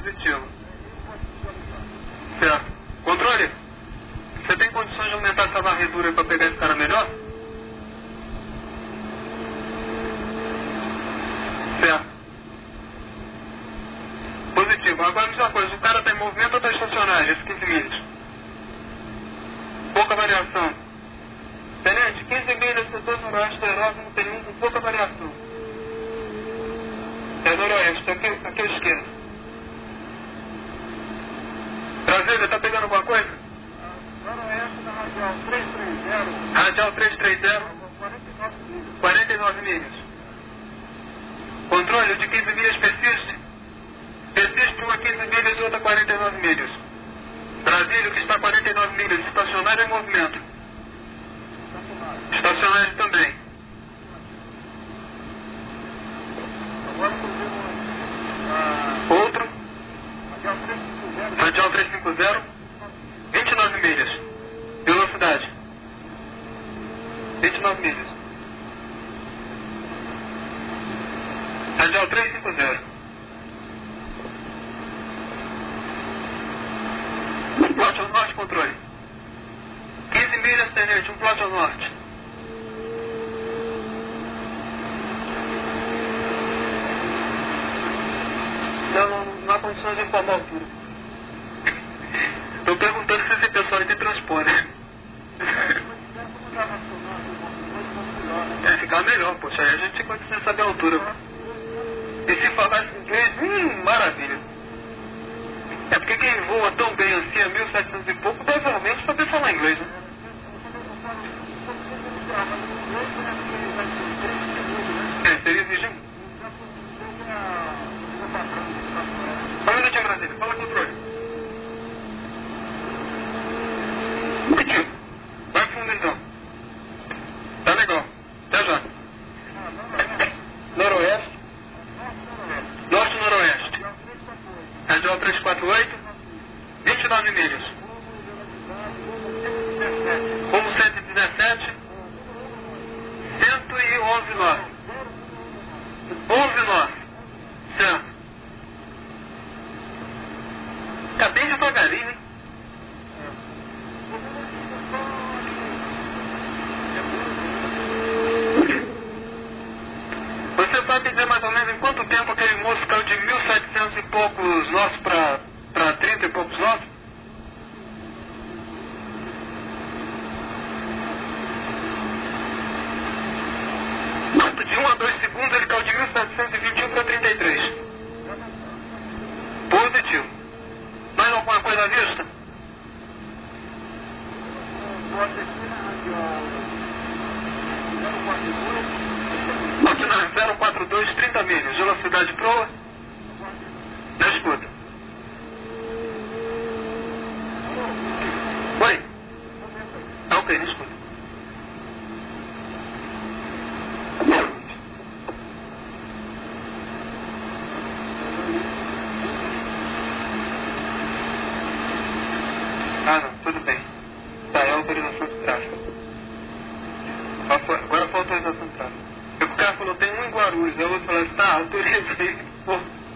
Positivo. Certo. Controle? Você tem condições de aumentar essa varredura para pegar esse cara melhor? Certo. Positivo. Agora me diz uma coisa, o cara está em movimento ou está estacionário? Esse 15 milhas. Pouca variação. Tenente, 15 milhas, setor noroeste da Europa, não tem nenhum com pouca variação. É noroeste, aqui à esquerda. Brasília, está pegando alguma coisa? Noroeste da radial 330. Radial 330. 49 milhas. Controle, o de 15 milhas persiste? Persiste uma 15 milhas e outra 49 milhas. Brasília, que está a 49 milhas, estacionário em movimento. Estacionário também. Agora Outro. radial 350. Radial 350. 29 milhas. Velocidade. 29 milhas. Radial 350. Um plot ao norte, controle. 15 milhas, tenente, um plot ao norte. Não há condições de informar a altura. Estou perguntando se esse pessoal aí tem transporte. É, ficar melhor, poxa, aí a gente tem condição de saber a altura. E se falasse inglês, maravilha. É porque quem voa tão bem assim, a 1700 e pouco, deve ao menos saber falar inglês, né? É, seria exigir. Só um minutinho, Brasília. Fala, controle. Pediu. Vai fundo, então. Tá legal. Até já. Noroeste. Norte-noroeste. Radial 348. 29 milhas. Rumo 117. 111 nós. 11 nós. Certo. Tá bem devagarinho, hein? Você sabe dizer mais ou menos em quanto tempo aquele moço caiu de 1.700 e poucos nós para 30 e poucos nós? De 1 a 2 segundos ele caiu de 1.721 para 33. Positivo. Mais alguma coisa à vista? Continuar 042, 30 milhas. Velocidade proa. Na escuta. Oi? Ok, na escuta. Ah, não, tudo bem. Tá, é a autorização de tráfego. Agora foi a autorização de tráfego. O cara falou, tem um em Guarulhos. Aí o outro falou, tá, autoriza aí. Pô.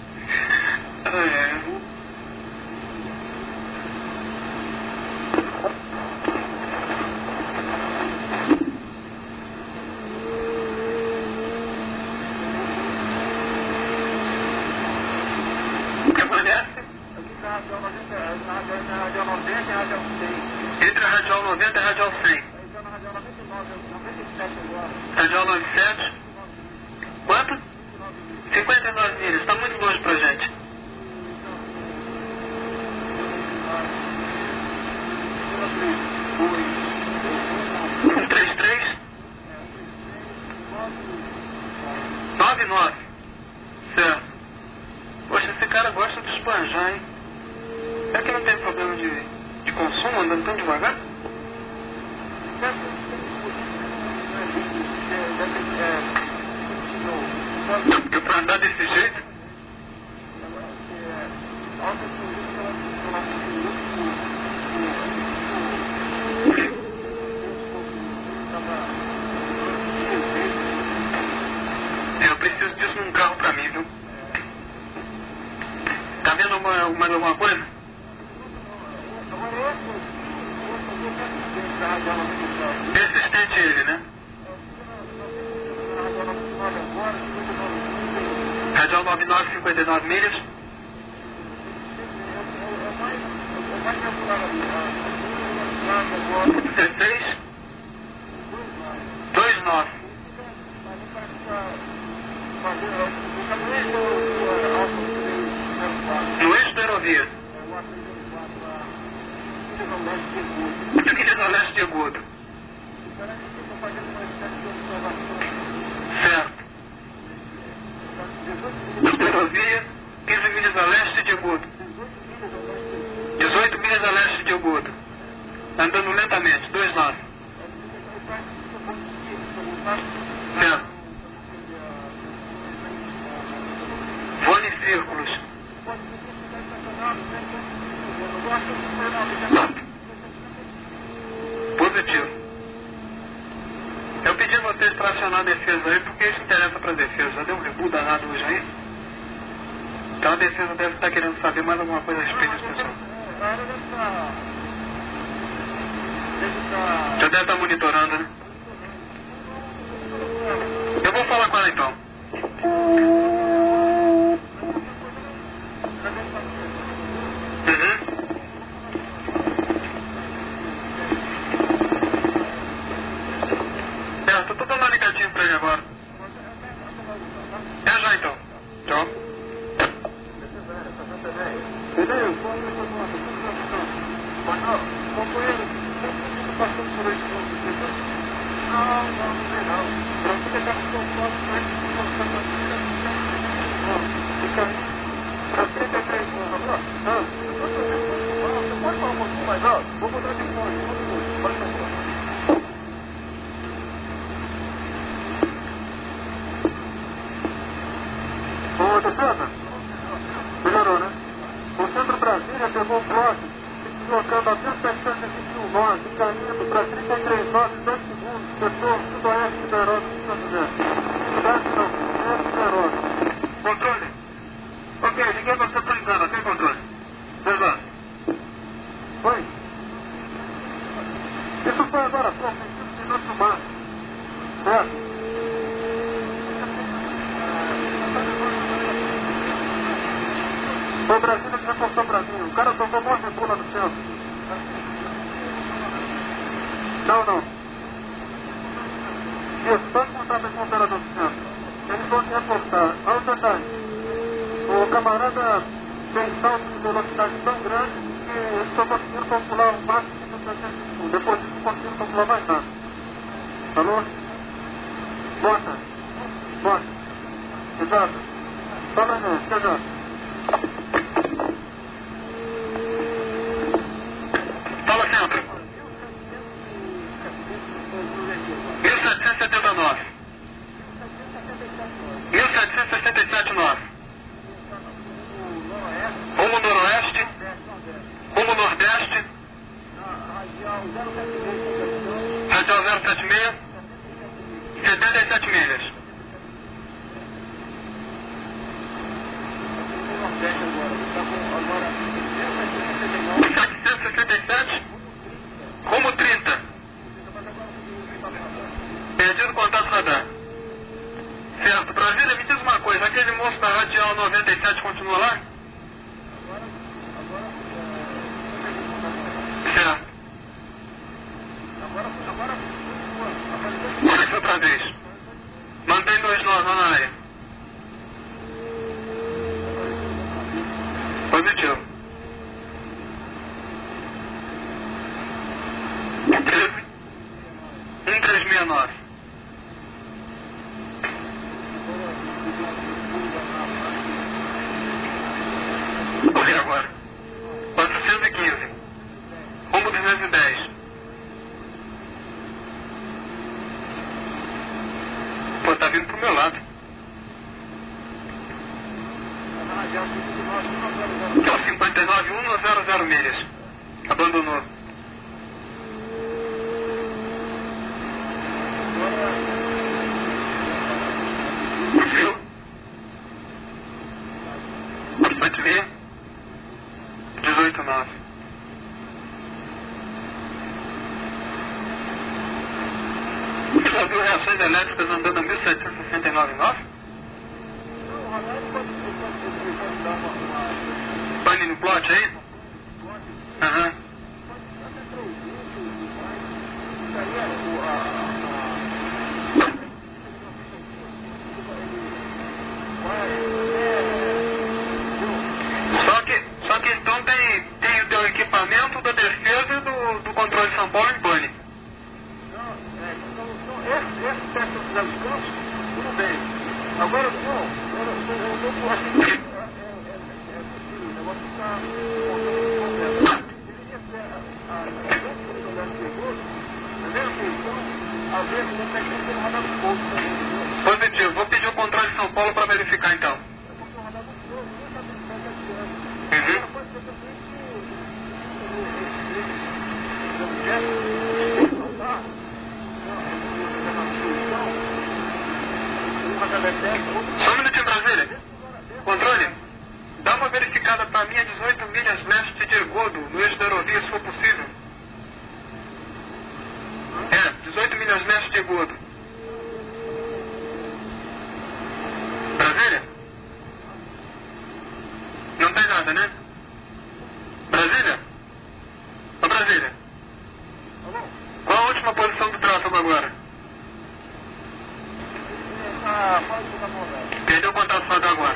Permanece? Entre a radial 90 e a radial 100. Radial 97. Quanto? 59 milhas. Está muito longe pra gente. 133. 99. Certo. Poxa, esse cara gosta de espanjar, hein? Será que não tem problema de consumo andando tão devagar? Porque pra andar desse jeito? Eu preciso disso num carro pra mim, viu? Tá vendo mais alguma coisa? Agora esse da Radial 99. Persistente ele, né? Radial 99, 59 milhas. É mais regular agora. 16. 29. No eixo da aerovia. Muito que diz ao leste de Agudo. Certo. Da aerovia, 15 milhas a leste de Agudo. 18 milhas a leste de Agudo. Andando lentamente, 2 nós. Certo. Voando em círculos. Positivo. Eu pedi a vocês para acionar a defesa aí, porque isso interessa para a defesa. Já deu um rebu danado hoje aí? Então a defesa deve estar querendo saber mais alguma coisa a respeito desse pessoal. Já deve estar monitorando, né? Eu vou falar com ela então. Certo, eu tô dando uma ligadinha pra ele agora. É já então. Tchau. Ô, defesa, melhorou, né? O Centro Brasília pegou o próximo, deslocando a 1721 nós, encaminhando para 33 nós em 2 segundos, setor sudoeste da aeródromo de São José. Sudeste não, sudeste da aeródromo. Controle. Ok, liguei pra você por engano, ok, controle? Pois lá. Oi? Isso foi agora, pô, tem 5 minutos no máximo. Certo? Foi o Brasília que reportou pra mim. O cara tomou uma rebula no centro. Não. Isso, pode contar com o operador do centro. Eles vão te reportar. Olha o detalhe. O camarada tem salto de velocidade tão grande que eles só conseguiram calcular o máximo de 300 segundos. Depois disso, não conseguiram calcular mais nada. Alô? Bota. Exato. Fala aí, até já. Fala sempre. 1779. 1767 nós. Rumo noroeste. Rumo nordeste. Radial 076. 77 milhas. Agora, 767. Rumo 30. Perdido contato radar. Certo. Brasília, me diz uma coisa. Aquele moço da Radial 97 continua lá? Certo. Olha aqui outra vez. Mantém 2 nós lá na área. Positivo. 1369. Olha agora. 415. Rumo 210. Pô, tá vindo pro meu lado. Então, 59,100 milhas. Abandonou. Viu? Pode ver. Já viu reações elétricas andando a 1769 nós? Pane no plot aí? Aham. Só que então tem o teu equipamento da defesa do controle de São Paulo em pane. Esse teste dos descansos, tudo bem. Agora, não, eu acho que o negócio está deveria ser a ver se não tem que rodar no pouco. Positivo, vou pedir o controle de São Paulo para verificar então. Só um minutinho, Brasília. Controle, dá uma verificada para mim a 18 milhas leste de Ergodo, no eixo da aerovia, se for possível. 18 milhas leste de Ergodo. Brasília? Não tem nada, né? Brasília? Ô, Brasília. Qual a última posição do tráfego agora? Perdeu o contato só agora.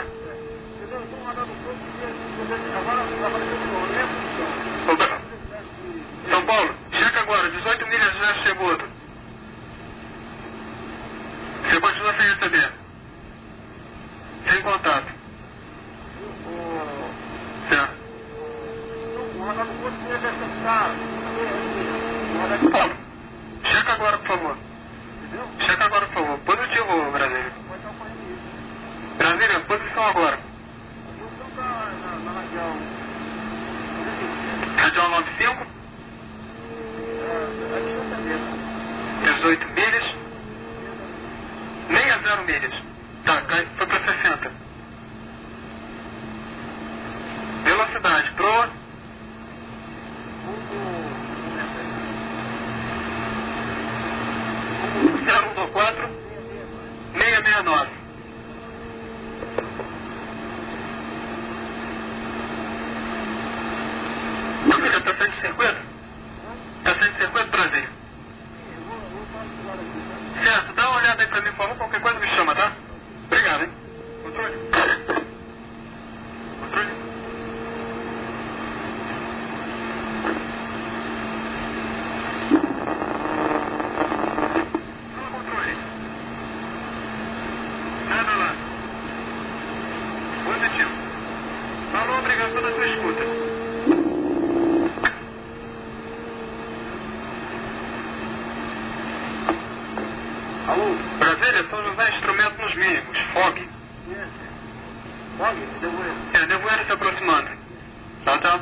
São Paulo, checa agora, 18 milhas leste de Ergodo. Você continua sem receber? Sem contato. Certo. Paulo, checa agora, por favor. Checa agora, por favor. Positivo, Brasília. Brasília, posição agora. Radial 95. 18 milhas. 60 milhas. Tá, foi para 60. Velocidade, proa. 014 669. Brasília, tá saindo de circuito? Tá saindo de circuito, Brasília? Certo, dá uma olhada aí pra mim, por favor, qualquer coisa me chama, tá? Obrigado, hein? Controle. Controle. Controle. Nada lá. Positivo. Falou, obrigado pela sua escuta. Alô? Brasília, São José, instrumento nos mínimos. FOG. FOG? Nevoeiro. Nevoeiro se aproximando. Tá.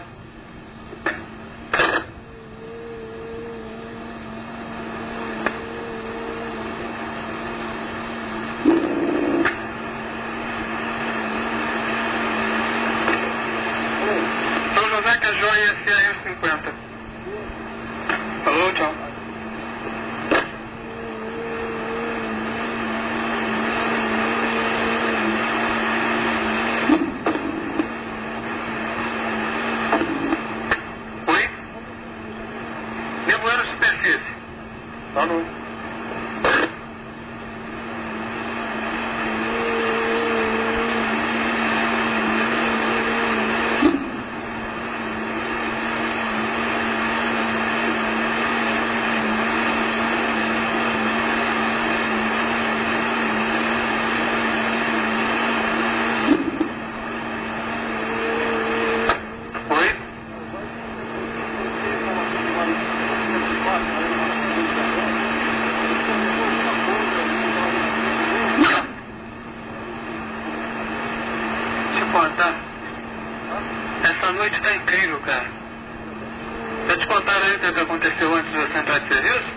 São José, que é joia, CR50. Falou, tchau. Nevoeiro superfície. Falou. Essa noite tá incrível, cara. Já te contaram aí o que aconteceu antes de você entrar de serviço?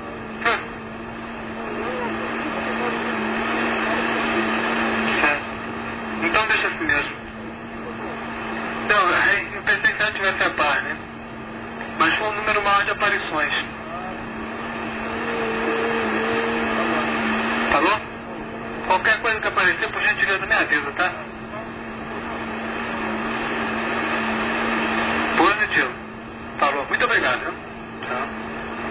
Certo. Então deixa assim mesmo. Não, eu pensei que ela tivesse a par, né? Mas foi um número maior de aparições. Alô? Qualquer coisa que aparecer, por gentileza, me avisa, tá? Positivo. Falou. Muito obrigado, viu? Tchau.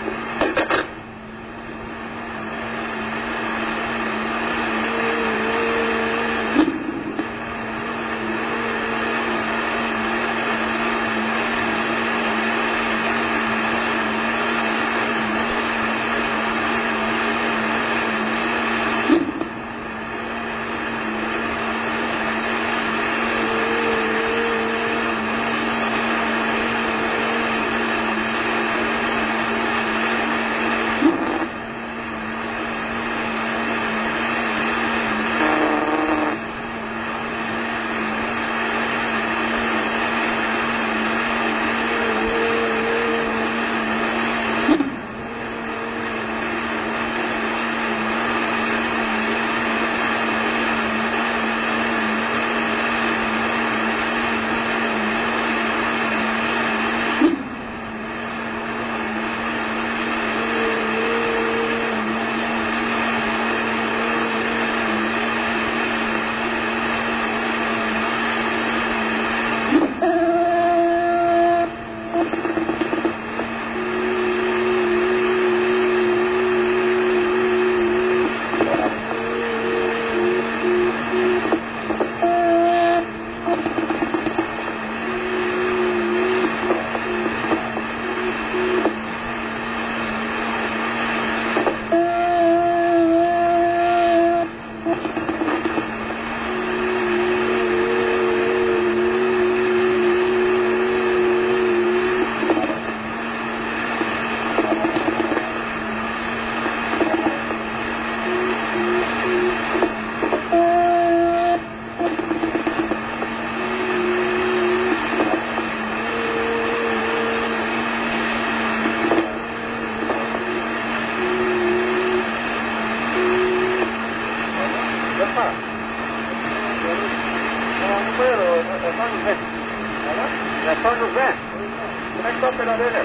É São José? Como é que está o pedaço dele?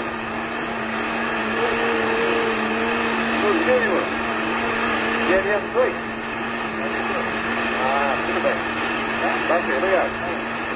Júnior. GLS 2? Ah, tudo bem. Tá ok, obrigado.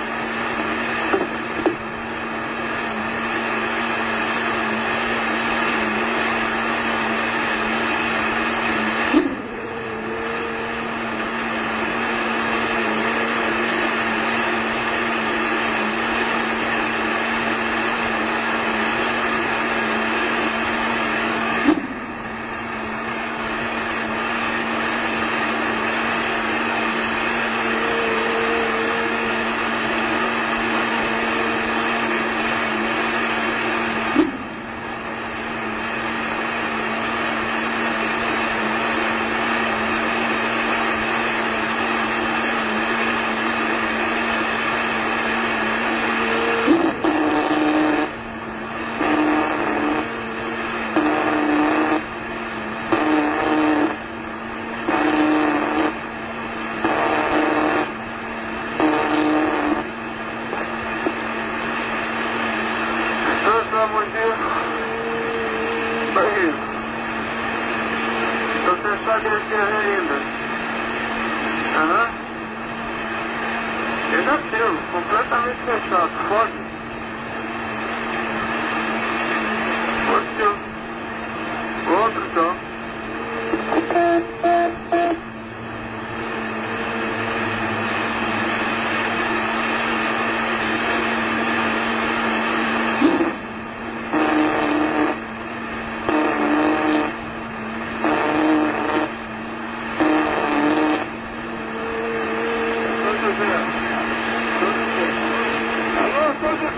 Bom dia. Barriga. Você está descendo ainda? Aham. Negativo, completamente fechado. Forte. Positivo. Outro então. Alô,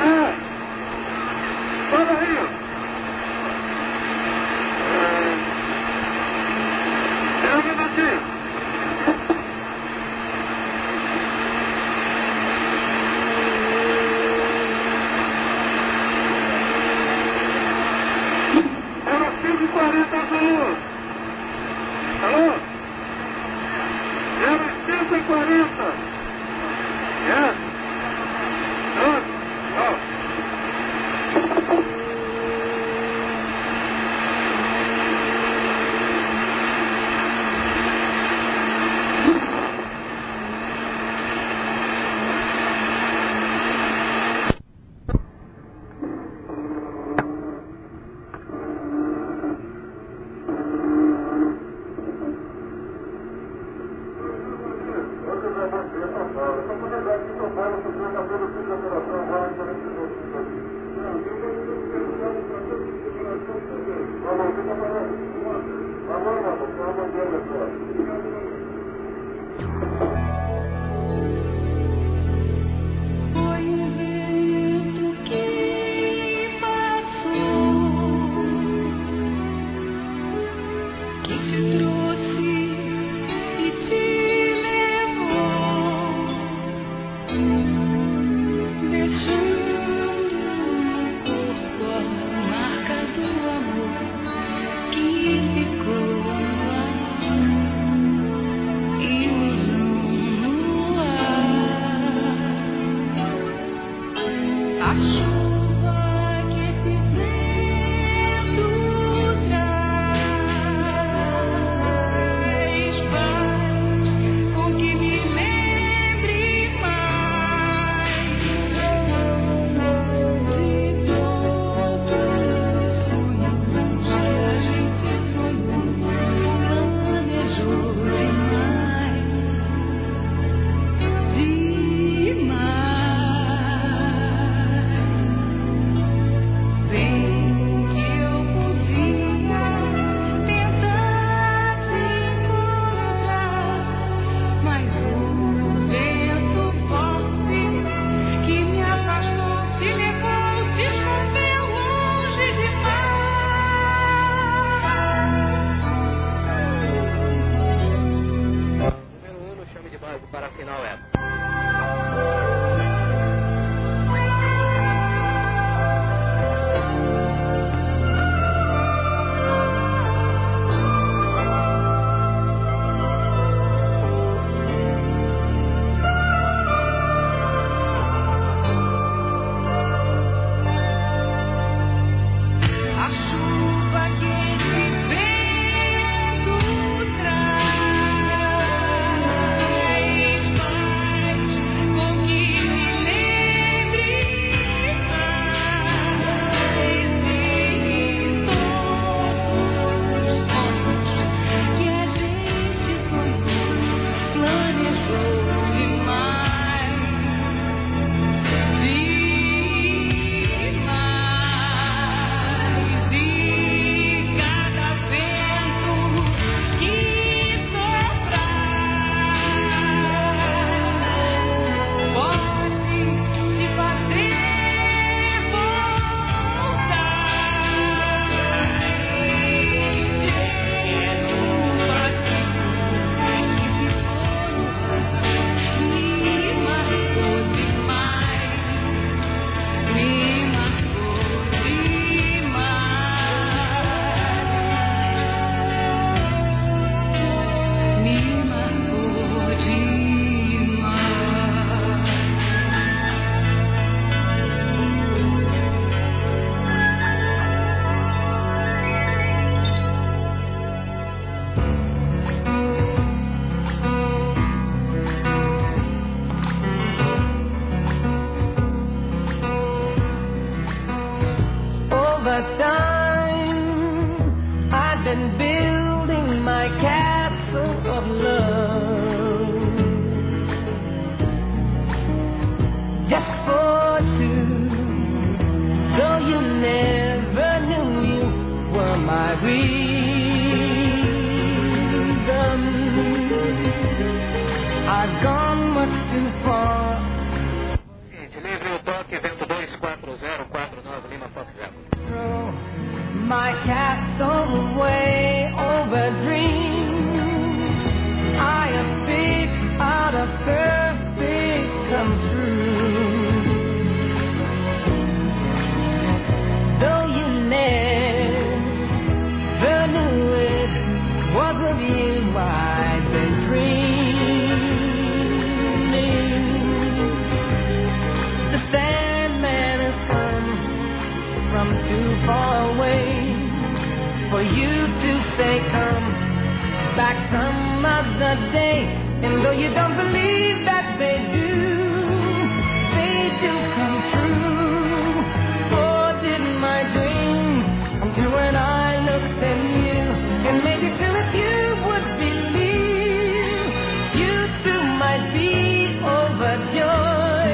Overjoyed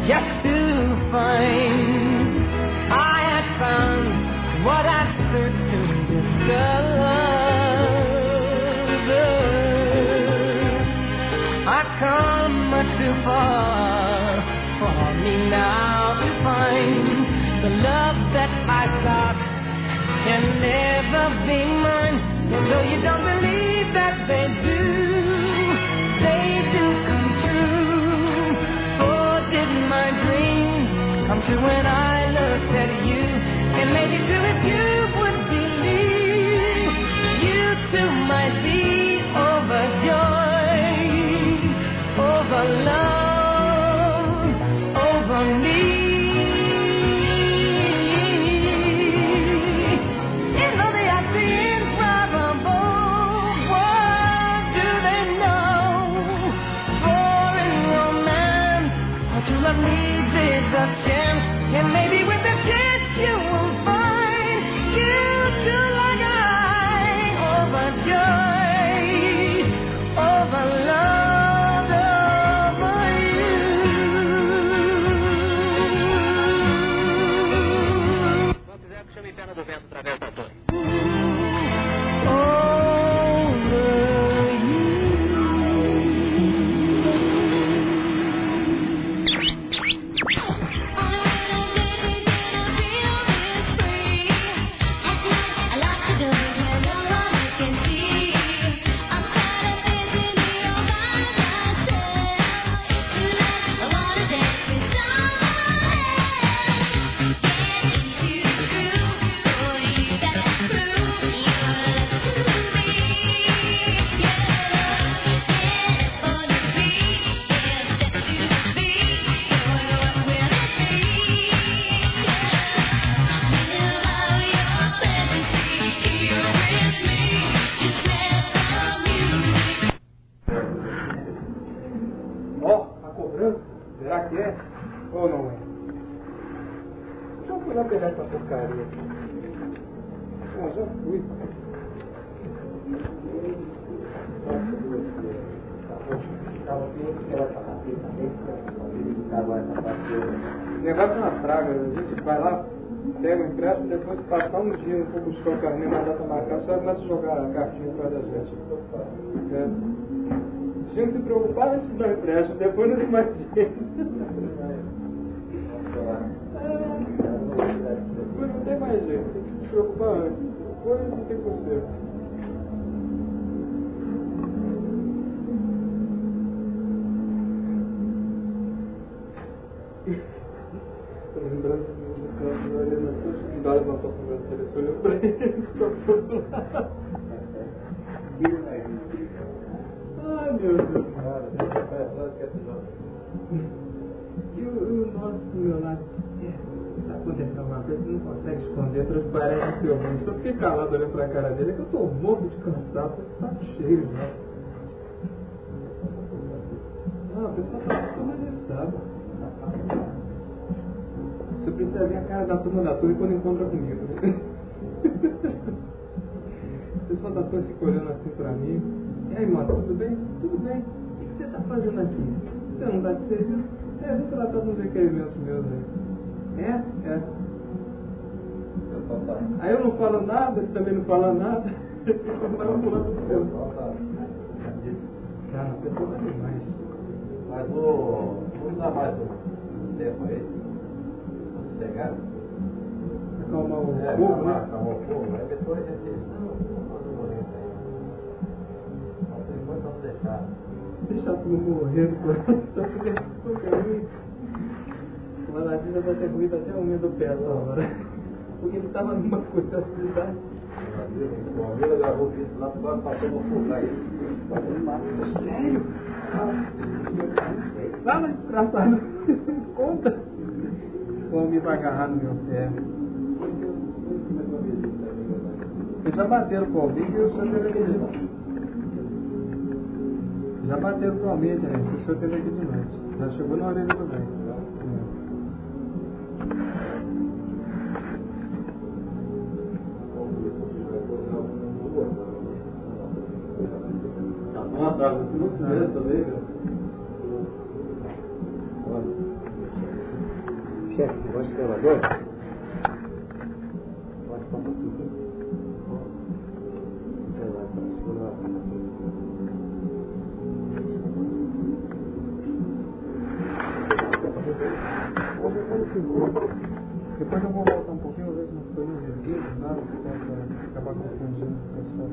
just to find I had found what I searched to discover. I've come much too far for me now to find the love that I thought can never be mine. And though you don't believe that they do come true. For did my dreams come true when I looked at you? And maybe too if you would believe, you too might be overjoyed over love, over me. And maybe with a kiss you will find you too like I overjoyed over love, over you. Quando quiser que chame Perna do Vento através da torre. Será que é? Ou não é? Já fui lá pegar essa porcaria. Ah, já fui. O negócio é uma praga. A gente vai lá, pega o empréstimo, depois passar um dia, não for buscar o carrinho na data marcada, só começa a jogar a cartinha para das vezes. Tinha que se preocupar antes de dar empréstimo, depois não tem mais jeito. Depois não tem mais jeito, tem que se preocupar antes, depois não tem conserto. Estou lembrando do campo, olhando as suas cuidadas na tua conversa, ele olhou para ele, ficou por lado. Ai, meu Deus. E o nosso meu lá? Está acontecendo alguma coisa que não consegue esconder, transparece seu rosto. Eu fiquei calado olhando para a cara dele, que eu estou morto de cansaço, eu estou cheio já. Não, a pessoa está mais estado. Você precisa ver a cara da turma da torre quando encontra comigo. O pessoal da torre fica olhando assim para mim. E aí, mano, tudo bem? Tudo bem. O que você está fazendo aqui? Você não está de serviço? Eu vou tratar de uns requerimentos meus aí. É? Aí eu não falo nada, ele também não fala nada. Vai um pulando do céu. Cara, a pessoa tá demais. Mas vamos dar mais um tempo aí. Vamos chegar. Acalmar o fogo, né? Acalmar o fogo, aí depois a gente... Vamos deixar. Deixa tudo morrendo, pô. Tá ficando ruim. O Aladim já vai ter ruído até o meio do pé agora. Porque ele tava numa coisa assim, tá? O Almeida gravou isso lá, agora passou uma fogo aí. Sério? Lá no desgraçado. Conta. O homem vai agarrar no meu pé. Eles já bateram com o Almeida e o senhor teve aqui de noite. Já bateram com o Almeida, né? O senhor teve aqui de noite. Já chegou na orelha do bem. Não, tá, não também, chefe, negócio de gravador. Pode passar aqui. Depois eu vou voltar um pouquinho, ver se não foi um desvio, nada, que possa acabar confundindo o pessoal.